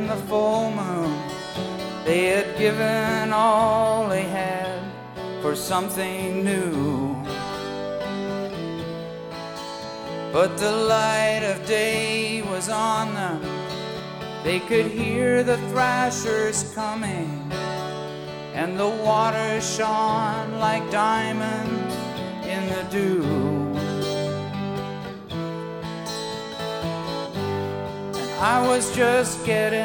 and the full moon. They had given all they had for something new. But the light of day was on them. They could hear the thrashers coming, and the water shone like diamonds in the dew. And I was just getting